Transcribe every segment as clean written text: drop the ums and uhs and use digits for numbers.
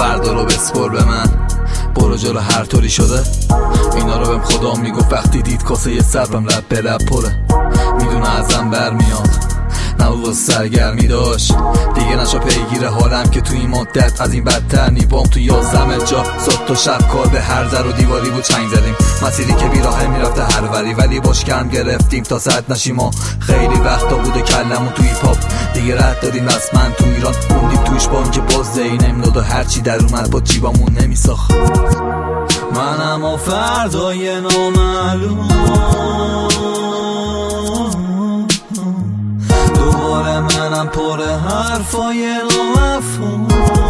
فردا رو بسپر به من، برو جلو هر طوری شده. اینا رو بهم خدا میگفت وقتی دید کاسه یه سربم لب به لب پره. میدونه ازم برمیاد نبود سرگرمی داشت دیگه، نشا پیگیر حالم که تو این مدت از این بدتر نیبام. تو 11 جا صد تا شب کار به هر در و دیواری بود چنگ زدیم، مسیری که بیراه میرفته هر وری، ولی باش کم گرفتیم تا ساعت نشیم. ما خیلی وقتا بوده کلمون توی پاپ دیگه رد دادیم رسما تو ایران موندیم توش، با اینکه باز زین امداد و هرچی در اومد با جیبامون نمیساخت. منم و فردای نامعلوم دوباره منم پر حرفای نامفهوم.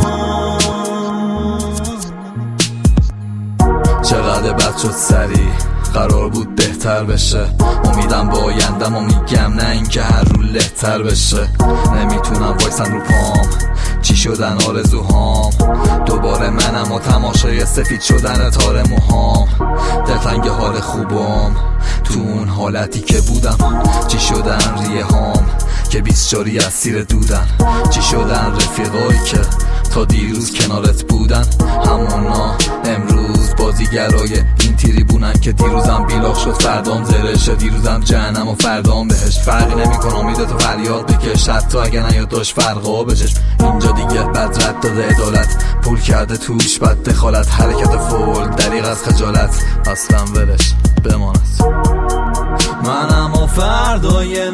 چقدر بد شد سری، قرار بود بهتر بشه. امیدم با آیندم و میگم نه اینکه هر رو لهتر بشه. نمیتونم وایسم رو پام، چی شدن آرزوهام. دوباره منم و تماشای سفید شدن تار موهام. دلتنگ حال خوبم تو اون حالتی که بودم. چی شدن ریه هام که 24 اسیر دودن. چی شدن رفیقایی که تا دیروز کنارت بودن. همونا امروز بازیگرای این تریبونن که دیروزم بیلاغ شد فردام زرشه. دیروزم جهنم و فردام بهش. فرقی نمیکنه امیدتو فریاد بکش حتی اگه نیاد داشت فرقا بچش. اینجا دیگه بد رد داده عدالت، پول کرده توش بد دخالت. حرکت فول دریغ از خجالت، اصلا ولش بماند. منم و فردای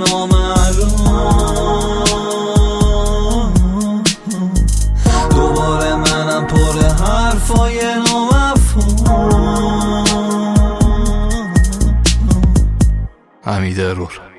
نامعلوم دوباره منم پر حرفای نامفهوم. حمید ارور.